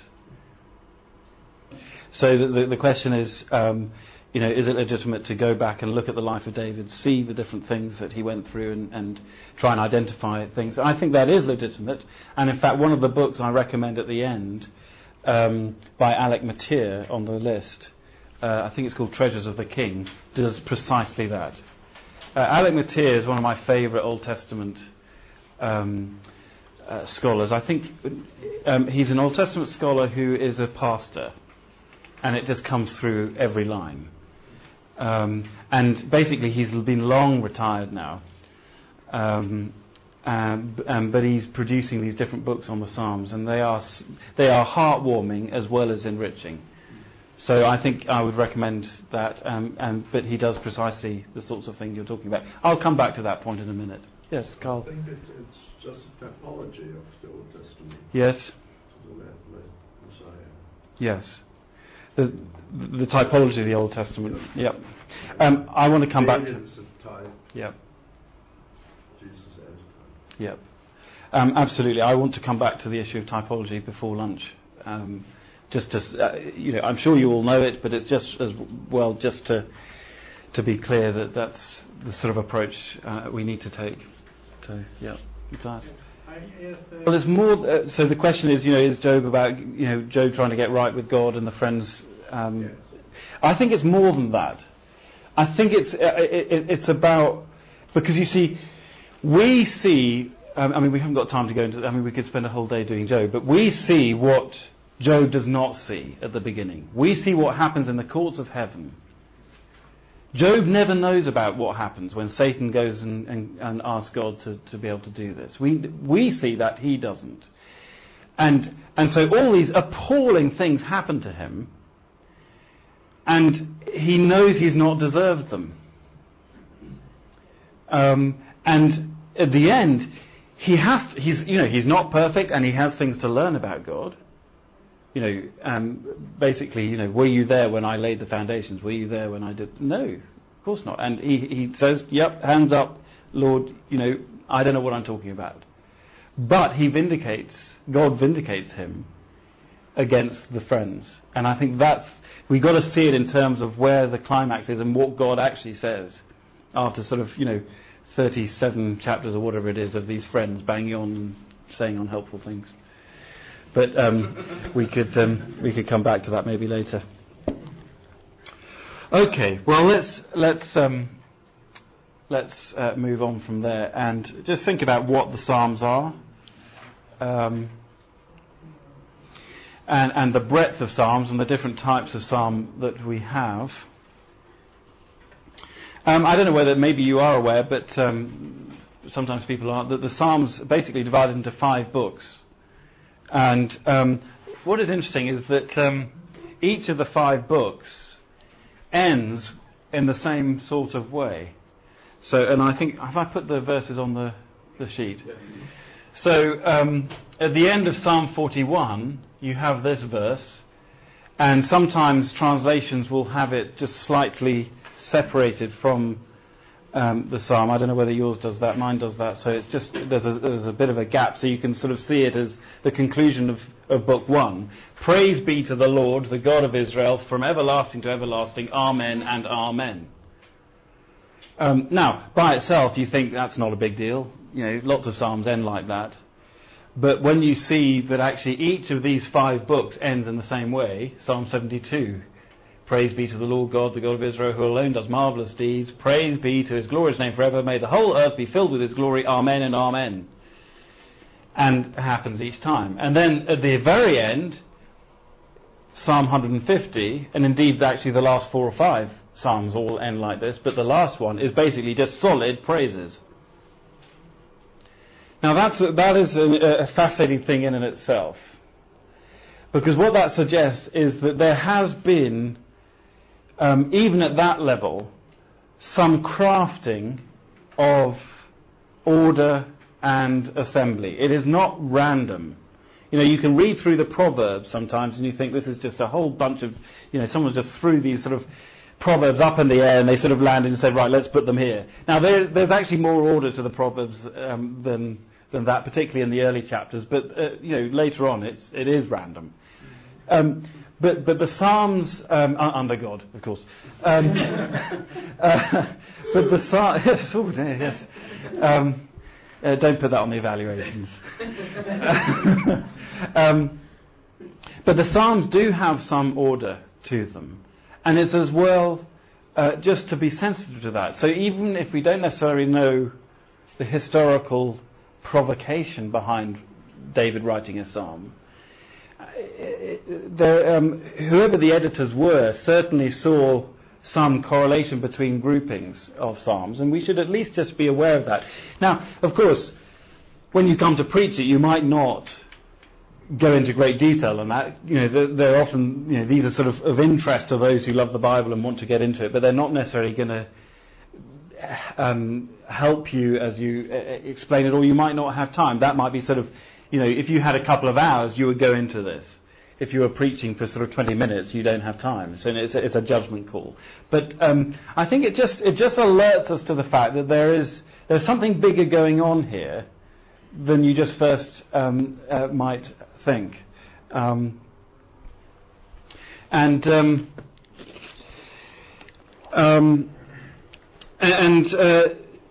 So the, the, the question is, um, you know, is it legitimate to go back and look at the life of David, see the different things that he went through, and, and try and identify things? I think that is legitimate, and in fact one of the books I recommend at the end, um, by Alec Motyer on the list, uh, I think it's called Treasures of the King, does precisely that. Uh, Alec Motyer is one of my favourite Old Testament um Uh, scholars. I think um, he's an Old Testament scholar who is a pastor, and it just comes through every line. Um, and basically, he's been long retired now, um, um, um, but he's producing these different books on the Psalms, and they are they are heartwarming as well as enriching. So I think I would recommend that. Um, um, but he does precisely the sorts of thing you're talking about. I'll come back to that point in a minute. Yes, Carl. I think it, it's just a typology of the Old Testament. Yes. To the Messiah. Yes. The the typology of the Old Testament. Yep. Um, I want to come back to. Yep. Yep. Um, absolutely. I want to come back to the issue of typology before lunch. Um, just to, uh, you know, I'm sure you all know it, but it's just as well just to to be clear that that's the sort of approach uh, we need to take. So, yeah. Well, there's more. Uh, so the question is, you know, is Job about, you know, Job trying to get right with God and the friends? Um, yes. I think it's more than that. I think it's uh, it, it's about, because you see, we see. Um, I mean, we haven't got time to go into. I mean, we could spend a whole day doing Job, but we see what Job does not see at the beginning. We see what happens in the courts of heaven. Job never knows about what happens when Satan goes and, and, and asks God to, to be able to do this. We we see that he doesn't. And and so all these appalling things happen to him, and he knows he's not deserved them. Um, and at the end, he has he's you know he's not perfect, and he has things to learn about God. You know, um, basically, you know, were you there when I laid the foundations? Were you there when I did? No, of course not. And he, he says, yep, hands up, Lord, you know, I don't know what I'm talking about. But he vindicates, God vindicates him against the friends. And I think that's, we've got to see it in terms of where the climax is and what God actually says after sort of, you know, thirty-seven chapters or whatever it is of these friends banging on and saying unhelpful things. But um, we could um, we could come back to that maybe later. Okay, well let's let's um, let's uh, move on from there and just think about what the Psalms are, um, and and the breadth of Psalms and the different types of Psalm that we have. Um, I don't know whether maybe you are aware, but um, sometimes people aren't, that the Psalms are basically divided into five books. And um, what is interesting is that um, each of the five books ends in the same sort of way. So, and I think, have I put the verses on the, the sheet? So, um, at the end of Psalm forty-one, you have this verse, and sometimes translations will have it just slightly separated from um, the psalm. I don't know whether yours does that. Mine does that. So it's just there's a, there's a bit of a gap, so you can sort of see it as the conclusion of, of book one. Praise be to the Lord, the God of Israel, from everlasting to everlasting. Amen and amen. Um, now, by itself, you think that's not a big deal. You know, lots of psalms end like that. But when you see that actually each of these five books ends in the same way, Psalm seventy-two. Praise be to the Lord God, the God of Israel, who alone does marvellous deeds. Praise be to his glorious name forever. May the whole earth be filled with his glory. Amen and amen. And it happens each time. And then at the very end, Psalm one hundred fifty, and indeed actually the last four or five psalms all end like this, but the last one is basically just solid praises. Now that's that is a, a fascinating thing in and itself. Because what that suggests is that there has been, Um, even at that level, some crafting of order and assembly. It is not random. You know, you can read through the Proverbs sometimes and you think this is just a whole bunch of, you know, someone just threw these sort of Proverbs up in the air and they sort of landed and said, right, let's put them here. Now, there, there's actually more order to the Proverbs um, than than that, particularly in the early chapters. But, uh, you know, later on, it's it is random. Um, But but the Psalms, um, under God, of course. Um, uh, but the Psalms, yes, oh dear, yes. Um, uh, don't put that on the evaluations. um, but the Psalms do have some order to them, and it's as well uh, just to be sensitive to that. So even if we don't necessarily know the historical provocation behind David writing a psalm. There, um, whoever the editors were certainly saw some correlation between groupings of psalms, and we should at least just be aware of that. Now, of course, when you come to preach it, you might not go into great detail on that. You know, they're, they're often, you know, these are sort of of interest to those who love the Bible and want to get into it, but they're not necessarily going to um, help you as you uh, explain it, or you might not have time. That might be sort of, you know, if you had a couple of hours, you would go into this. if you are preaching for sort of twenty minutes, you don't have time. So it's a, it's a judgment call. But um, I think it just it just alerts us to the fact that there is there's something bigger going on here than you just first um, uh, might think. Um, and um, um, and uh,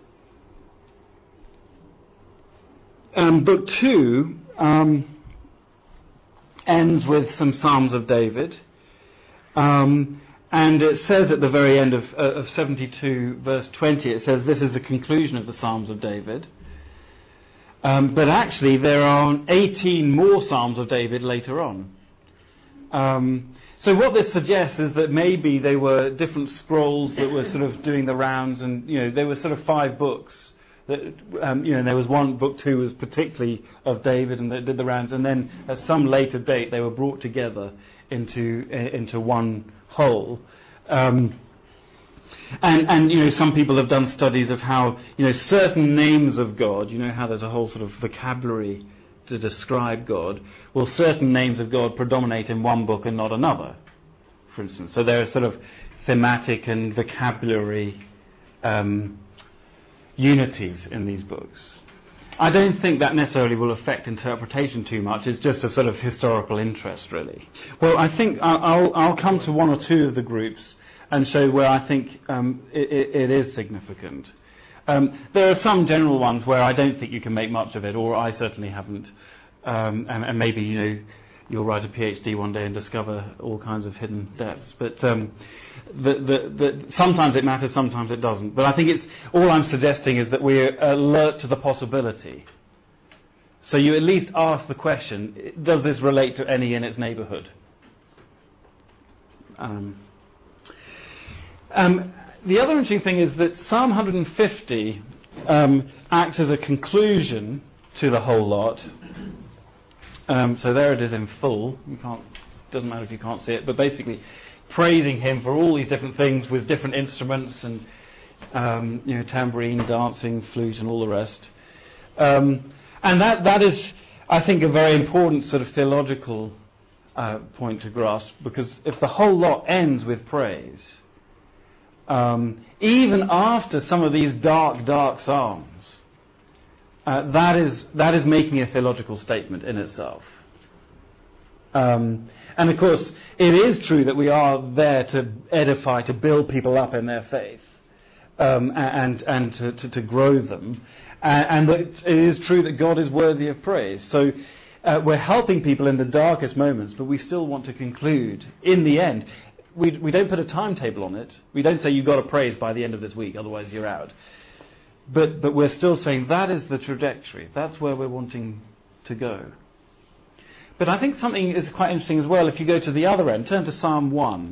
um, book two um, ends with some Psalms of David, um, and it says at the very end of, uh, of seventy-two, verse twenty, it says this is the conclusion of the Psalms of David. Um, but actually, there are eighteen more Psalms of David later on. Um, so what this suggests is that maybe they were different scrolls that were sort of doing the rounds, and you know, there were sort of five books. That, um, you know, there was one, book two was particularly of David, and that did the rounds, and then at some later date they were brought together into uh, into one whole. Um, And, and, you know, some people have done studies of how, you know, certain names of God, you know how there's a whole sort of vocabulary to describe God, well, certain names of God predominate in one book and not another, for instance. So there are sort of thematic and vocabulary um, unities in these books. I don't think that necessarily will affect interpretation too much. It's just a sort of historical interest, really. Well, I think I'll, I'll, I'll come to one or two of the groups and show where I think um, it, it, it is significant. Um, there are some general ones where I don't think you can make much of it, or I certainly haven't. Um, and, and maybe, you know, you'll write a PhD one day and discover all kinds of hidden depths. But um, the, the, the, sometimes it matters, sometimes it doesn't. But I think it's all I'm suggesting is that we're alert to the possibility. So you at least ask the question: does this relate to any in its neighbourhood? Um, Um, the other interesting thing is that Psalm one hundred fifty um, acts as a conclusion to the whole lot. Um, so there it is in full. You can't, doesn't matter if you can't see it, but basically praising him for all these different things with different instruments and um, you know, tambourine, dancing, flute, and all the rest. Um, and that that is, I think, a very important sort of theological uh, point to grasp, because if the whole lot ends with praise, Um, even after some of these dark, dark psalms, uh, that is that is making a theological statement in itself. Um, and of course, it is true that we are there to edify, to build people up in their faith, um, and and to, to, to grow them, and, and that it is true that God is worthy of praise. So uh, we're helping people in the darkest moments, but we still want to conclude in the end. We, we don't put a timetable on it. We don't say you've got to praise by the end of this week, otherwise you're out. But but we're still saying that is the trajectory. That's where we're wanting to go. But I think something is quite interesting as well. If you go to the other end, turn to Psalm one.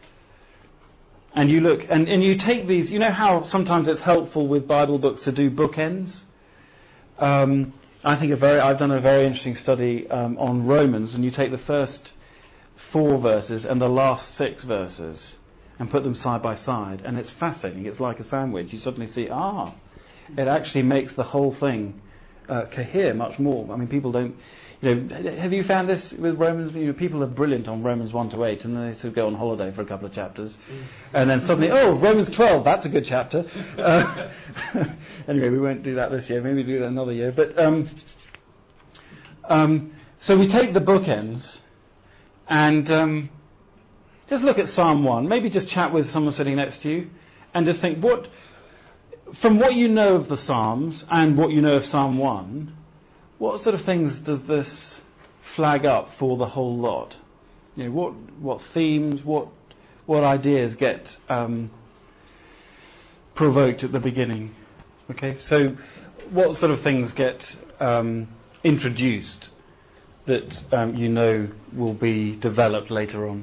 And you look, and, and you take these, you know how sometimes it's helpful with Bible books to do bookends? Um, I think a very, I've done a very interesting study um, on Romans, and you take the first four verses and the last six verses and put them side by side, and it's fascinating. It's like a sandwich. You suddenly see, ah, it actually makes the whole thing uh, cohere much more. I mean, people don't, you know, have you found this with Romans? You know, people are brilliant on Romans one to eight, and then they sort of go on holiday for a couple of chapters, and then suddenly, oh, Romans twelve, that's a good chapter. Uh, anyway, we won't do that this year. Maybe do that another year. But um, um, so we take the bookends. And um, just look at Psalm one. Maybe just chat with someone sitting next to you and just think, what, from what you know of the Psalms and what you know of Psalm one, what sort of things does this flag up for the whole lot? You know, what what themes, what what ideas get um, provoked at the beginning? Okay, so what sort of things get um, introduced that um, you know will be developed later on?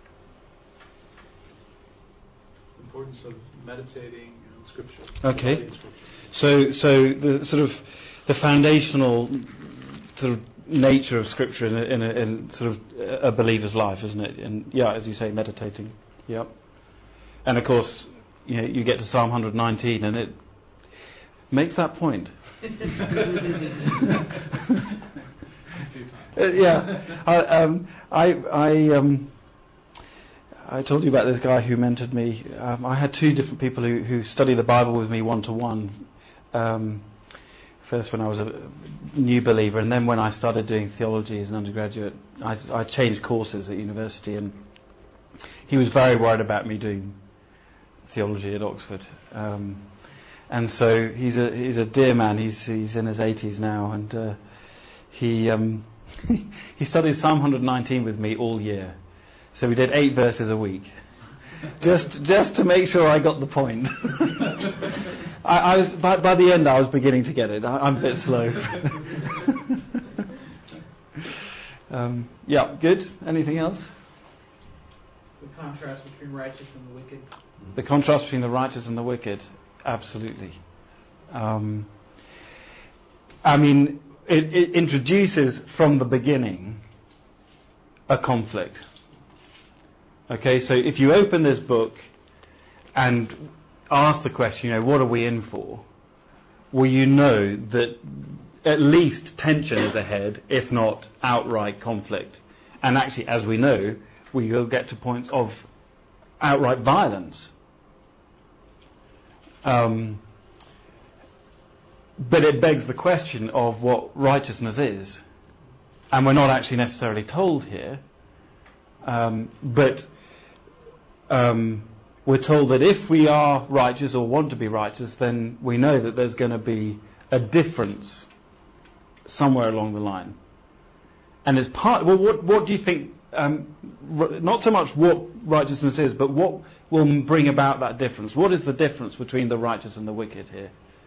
Importance of meditating on Scripture. Okay. Scripture. So, so the sort of the foundational sort of nature of Scripture in a, in, a, in sort of a believer's life, isn't it? And yeah, as you say, meditating. Yep. And of course, you know, you get to Psalm one nineteen, and it makes that point. Uh, yeah, I, um, I, I, um, I told you about this guy who mentored me. Um, I had two different people who, who studied the Bible with me one to one. Um, first when I was a new believer, and then when I started doing theology as an undergraduate, I, I changed courses at university, and he was very worried about me doing theology at Oxford. Um, and so he's a he's a dear man. He's he's in his eighties now, and uh, he um, he studied Psalm one nineteen with me all year. So we did eight verses a week, just just to make sure I got the point. I, I was by, by the end I was beginning to get it. I, I'm a bit slow. um, yeah, good. Anything else? The contrast between righteous and the wicked. The contrast between the righteous and the wicked, absolutely. Um, I mean, it, it introduces from the beginning a conflict. Okay, so if you open this book and ask the question, you know, what are we in for? Well, you know that at least tension is ahead, if not outright conflict. And actually, as we know, we will get to points of outright violence. Um, but it begs the question of what righteousness is. And we're not actually necessarily told here. Um, but um, we're told that if we are righteous or want to be righteous, then we know that there's going to be a difference somewhere along the line. And it's part. Well, what what do you think? Um, r- not so much what righteousness is, but what will bring about that difference. What is the difference between the righteous and the wicked here?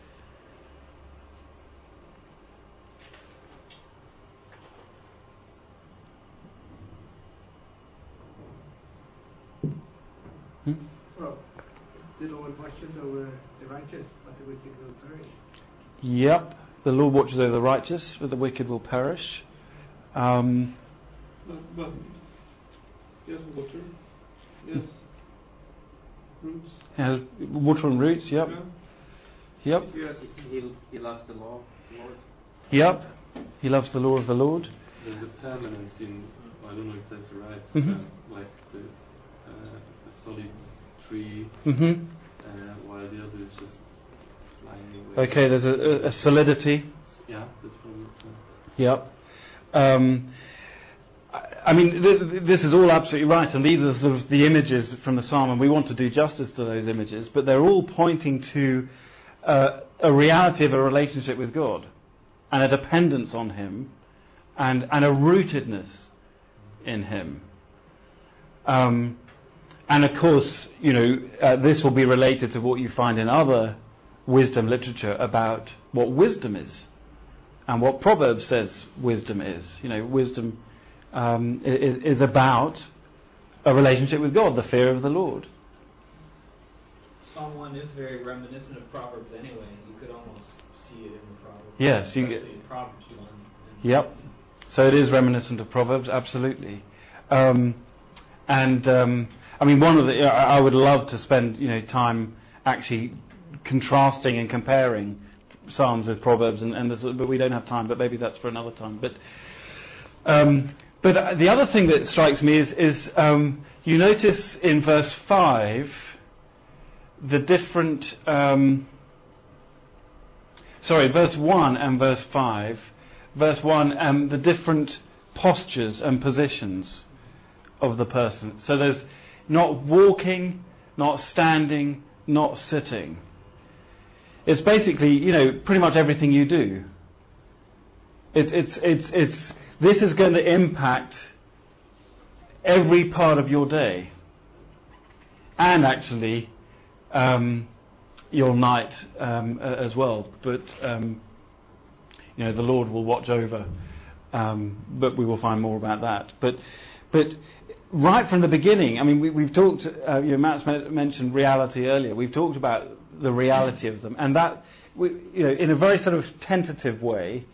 Hmm? Well, the Lord watches over the righteous, but the wicked will perish. Yep, the Lord watches over the righteous, but the wicked will perish. Um, But, but yes, water. Yes, roots. has water and roots. Yep, Yeah. yep, Yes. He, he loves the law, the Lord. yep. He loves the law of the Lord. There's a permanence in, I don't know if that's right, Mhm. uh, like the, uh, the solid tree, hmm uh, while the other is just flying away. Okay, there's a, a solidity. Yeah, that's probably. Uh, Yep. Um, I, I mean, th- th- this is all absolutely right, and these are sort of the images from the psalm, and we want to do justice to those images, but they're all pointing to uh, a reality of a relationship with God, and a dependence on Him, and, and a rootedness in Him. Um, and of course, you know, uh, this will be related to what you find in other wisdom literature about what wisdom is. And what Proverbs says wisdom is. You know, wisdom um, is, is about a relationship with God, the fear of the Lord. Psalm one is very reminiscent of Proverbs anyway. You could almost see it in the Proverbs. Yes, you Especially get- in Proverbs one. Yep. So it is reminiscent of Proverbs, absolutely. Um, and um, I mean, one of the I I would love to spend you know time actually contrasting and comparing Psalms with Proverbs, and, and this, but we don't have time. But maybe that's for another time. But um, but the other thing that strikes me is is um, you notice in verse five the different. Um, sorry, verse one and verse five. Verse one, um, the different postures and positions of the person. So there's not walking, not standing, not sitting. It's basically, you know, pretty much everything you do. It's, it's, it's, it's, this is going to impact every part of your day. And actually, um, your night um, uh, as well. But, um, you know, the Lord will watch over. Um, but we will find more about that. But, but right from the beginning, I mean, we, we've talked, uh, you know, Matt's mentioned reality earlier. We've talked about the reality of them, and that, we, you know, in a very sort of tentative way,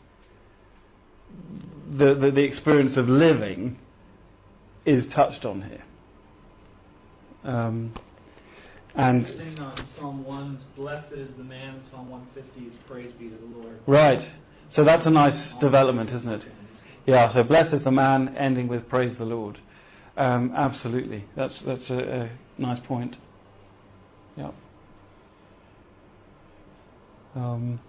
the, the the experience of living is touched on here. Um, and Interesting on Psalm one, blessed is the man. Psalm one fifty is praise be to the Lord. right, so that's a nice development, isn't it? Yeah, so blessed is the man, ending with praise the Lord. Um, absolutely. That's that's a, a nice point. Yeah. Um,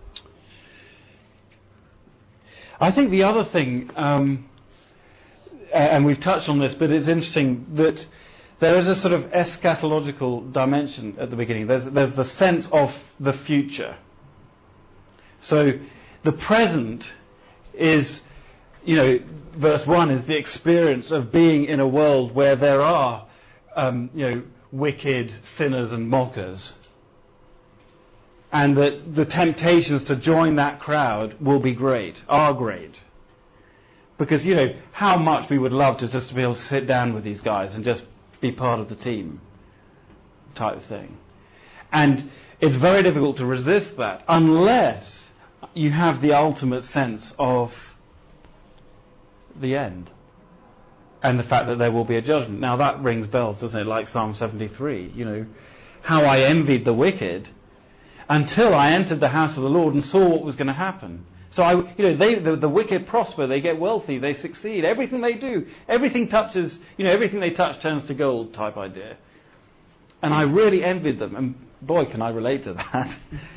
I think the other thing, um, and we've touched on this, but it's interesting that there is a sort of eschatological dimension at the beginning. There's there's the sense of the future. So the present is, you know, verse one is the experience of being in a world where there are, um, you know, wicked sinners and mockers, and that the temptations to join that crowd will be great, are great. Because, you know, how much we would love to just be able to sit down with these guys and just be part of the team type of thing. And it's very difficult to resist that unless you have the ultimate sense of the end and the fact that there will be a judgment. Now that rings bells, doesn't it? Like Psalm seventy-three, you know, how I envied the wicked until I entered the house of the Lord and saw what was going to happen. So I, you know, they, the, the wicked prosper, they get wealthy, they succeed. Everything they do, everything touches, you know, everything they touch turns to gold type idea. And I really envied them, and boy, can I relate to that.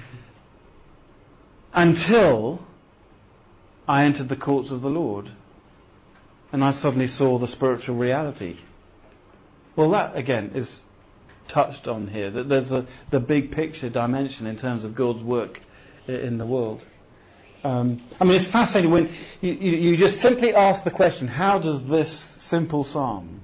Until I entered the courts of the Lord, and I suddenly saw the spiritual reality. Well, that again is touched on here. That there's a the big picture dimension in terms of God's work in the world. Um, I mean, it's fascinating when you, you, you just simply ask the question: how does this simple psalm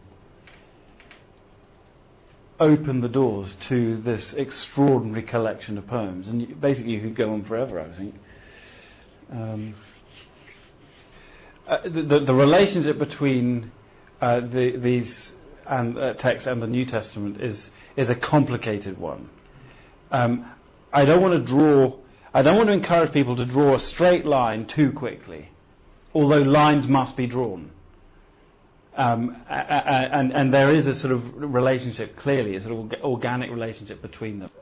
open the doors to this extraordinary collection of poems? And you, basically, you could go on forever, I think. Um, uh, the, the, the relationship between uh, the, these and uh, text and the New Testament is is a complicated one. Um, I don't want to draw. I don't want to encourage people to draw a straight line too quickly, although lines must be drawn. Um, and, and, and there is a sort of relationship, clearly, a sort of organic relationship between them.